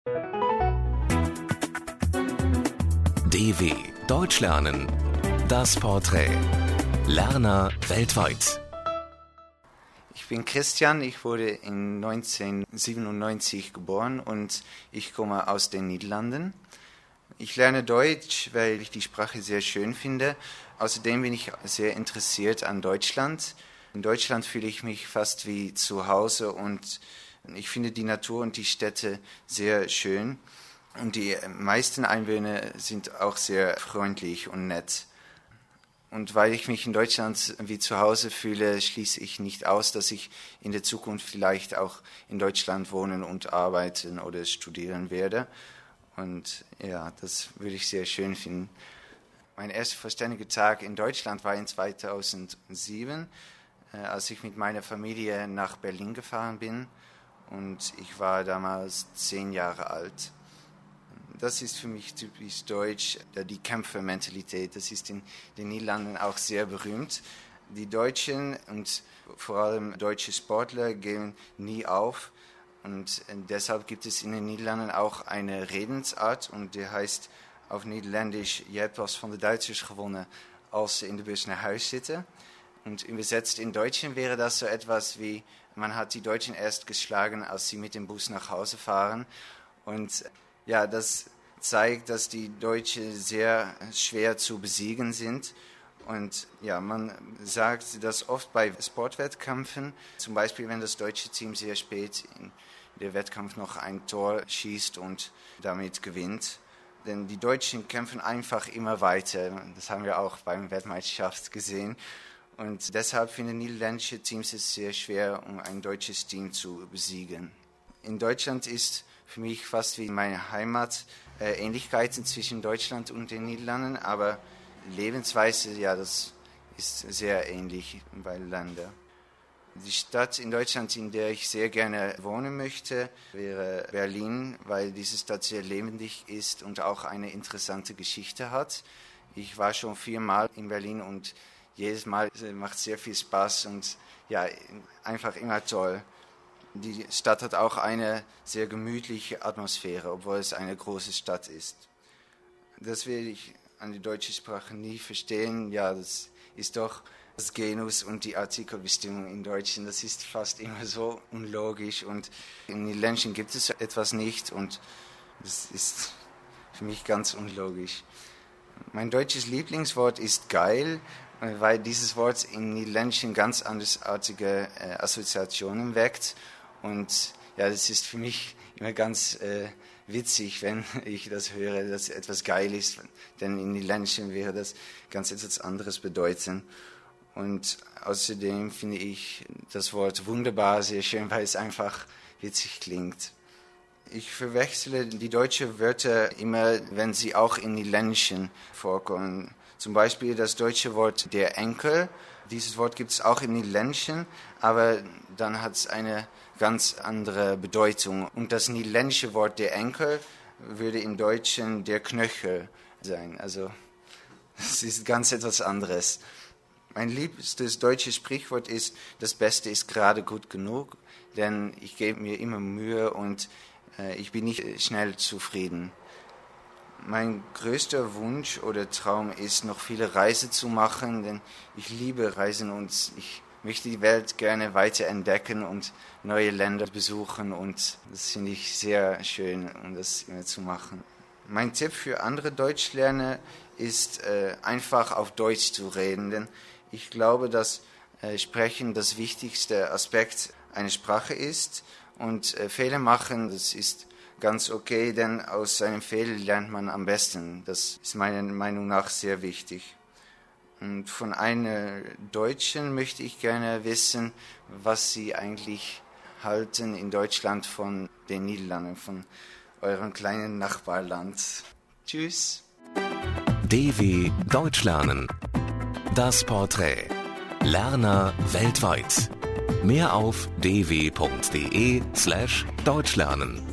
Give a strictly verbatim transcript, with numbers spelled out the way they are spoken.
D W Deutsch lernen. Das Porträt. Lerner weltweit. Ich bin Christian, ich wurde in neunzehnhundertsiebenundneunzig geboren und ich komme aus den Niederlanden. Ich lerne Deutsch, weil ich die Sprache sehr schön finde. Außerdem bin ich sehr interessiert an Deutschland. In Deutschland fühle ich mich fast wie zu Hause und ich finde die Natur und die Städte sehr schön. Und die meisten Einwohner sind auch sehr freundlich und nett. Und weil ich mich in Deutschland wie zu Hause fühle, schließe ich nicht aus, dass ich in der Zukunft vielleicht auch in Deutschland wohnen und arbeiten oder studieren werde. Und ja, das würde ich sehr schön finden. Mein erster vollständiger Tag in Deutschland war in zweitausendsieben, äh, als ich mit meiner Familie nach Berlin gefahren bin. Und ich war damals zehn Jahre alt. Das ist für mich typisch deutsch, die Kämpfermentalität. Das ist in den Niederlanden auch sehr berühmt. Die Deutschen und vor allem deutsche Sportler geben nie auf. Und deshalb gibt es in den Niederlanden auch eine Redensart und die heißt auf Niederländisch: Je hebt was van de Duitsers gewonnen als ze in de bus naar huis zitten. Und übersetzt in Deutschen wäre das so etwas wie: Man hat die Deutschen erst geschlagen, als sie mit dem Bus nach Hause fahren. Und ja, das zeigt, dass die Deutschen sehr schwer zu besiegen sind. Und ja, man sagt das oft bei Sportwettkämpfen, zum Beispiel wenn das deutsche Team sehr spät in der Wettkampf noch ein Tor schießt und damit gewinnt. Denn die Deutschen kämpfen einfach immer weiter. Das haben wir auch beim Weltmeisterschaft gesehen. Und deshalb finden niederländische Teams es sehr schwer, um ein deutsches Team zu besiegen. In Deutschland ist für mich fast wie meine Heimat äh, Ähnlichkeiten zwischen Deutschland und den Niederlanden, aber Lebensweise, ja, das ist sehr ähnlich in beiden Ländern. Die Stadt in Deutschland, in der ich sehr gerne wohnen möchte, wäre Berlin, weil diese Stadt sehr lebendig ist und auch eine interessante Geschichte hat. Ich war schon viermal in Berlin und jedes Mal macht sehr viel Spaß und ja, einfach immer toll. Die Stadt hat auch eine sehr gemütliche Atmosphäre, obwohl es eine große Stadt ist. Das will ich an die deutsche Sprache nie verstehen. Ja, das ist doch das Genus und die Artikelbestimmung in Deutschen. Das ist fast immer so unlogisch und in Niederländischen gibt es etwas nicht und das ist für mich ganz unlogisch. Mein deutsches Lieblingswort ist geil, weil dieses Wort in Niederländischen ganz andersartige äh, Assoziationen weckt. Und ja, das ist für mich immer ganz äh, witzig, wenn ich das höre, dass etwas geil ist. Denn in Niederländischen wäre das ganz etwas anderes bedeuten. Und außerdem finde ich das Wort wunderbar sehr schön, weil es einfach witzig klingt. Ich verwechsle die deutschen Wörter immer, wenn sie auch in Niederländischen vorkommen. Zum Beispiel das deutsche Wort der Enkel. Dieses Wort gibt es auch im Niederländischen, aber dann hat es eine ganz andere Bedeutung. Und das niederländische Wort der Enkel würde im Deutschen der Knöchel sein. Also das ist ganz etwas anderes. Mein liebstes deutsches Sprichwort ist: Das Beste ist gerade gut genug, denn ich gebe mir immer Mühe und äh, ich bin nicht schnell zufrieden. Mein größter Wunsch oder Traum ist, noch viele Reisen zu machen, denn ich liebe Reisen und ich möchte die Welt gerne weiter entdecken und neue Länder besuchen und das finde ich sehr schön, um das immer zu machen. Mein Tipp für andere Deutschlerner ist, äh, einfach auf Deutsch zu reden, denn ich glaube, dass äh, Sprechen das wichtigste Aspekt einer Sprache ist und äh, Fehler machen, das ist ganz okay, denn aus seinen Fehlern lernt man am besten. Das ist meiner Meinung nach sehr wichtig. Und von einer Deutschen möchte ich gerne wissen, was Sie eigentlich halten in Deutschland von den Niederlanden, von eurem kleinen Nachbarland. Tschüss. D W Deutsch lernen. Das Porträt. Lerner weltweit. Mehr auf d w punkt d e slash deutschlernen.